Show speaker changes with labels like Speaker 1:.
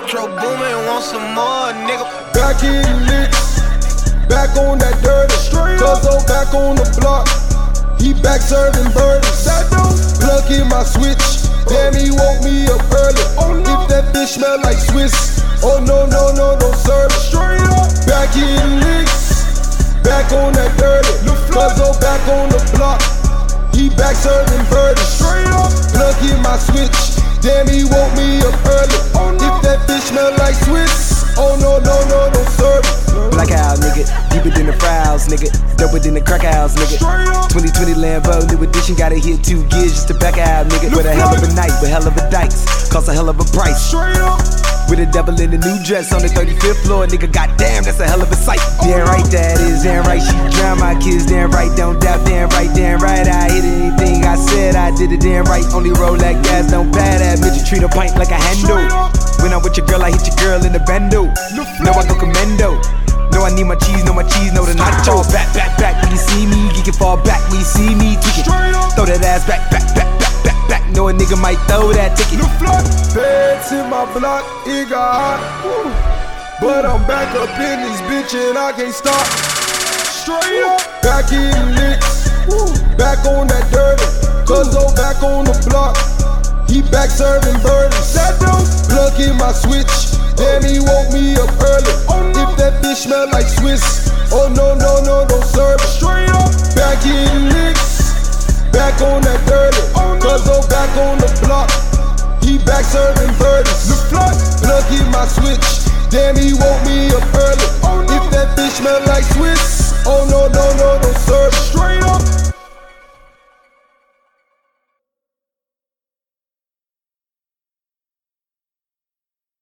Speaker 1: Metro Boomin, want some more, nigga.
Speaker 2: Back in licks, back on that dirty. Cuzzo back on the block, he back serving birdies. Plug in my switch, damn he woke me up early. If that bitch smell like Swiss, oh no, sir. Back in licks, back on that dirty. Cuzzo back on the block, he back serving birdies. Plug in my switch, damn he woke me up early. If that bitch smell like Swiss, oh no, sir.
Speaker 3: Black out, nigga, deeper than the Frowns, nigga, doper than the crack house, nigga. 2020 Lambo, new edition, gotta hit 2 gears just to back out, nigga. With a hell of a night, with hell of a dikes, cost a hell of a price. With a devil in a new dress on the 35th floor, nigga, goddamn, that's a hell of a sight. Damn right, that is, damn right, she drown my kids, damn right, don't doubt, damn right, I hit anything I said, I did it, damn right, only roll that gas, don't bad at bitch, you treat a pint like a handle. When I'm with your girl, I hit your girl in the bando. No, I go commando. No, I need my cheese, no the nacho. Back, when you see me, you can fall back when you see me tweaking. Throw that ass back. No, a nigga might throw that ticket.
Speaker 2: Feds in my block, it got hot. But I'm back up in this bitch and I can't stop. Straight up, back in licks, back on that dirty. Cuzzo back on the block, he back serving birdies. Plug in my switch, damn he woke me up early. If that bitch smell like Swiss, oh no, sir. Back in licks, back on that dirty. Cuzzo back on the block, he back serving birdies. Plug in my switch, damn he woke me up early. If that bitch smell like Swiss, oh no,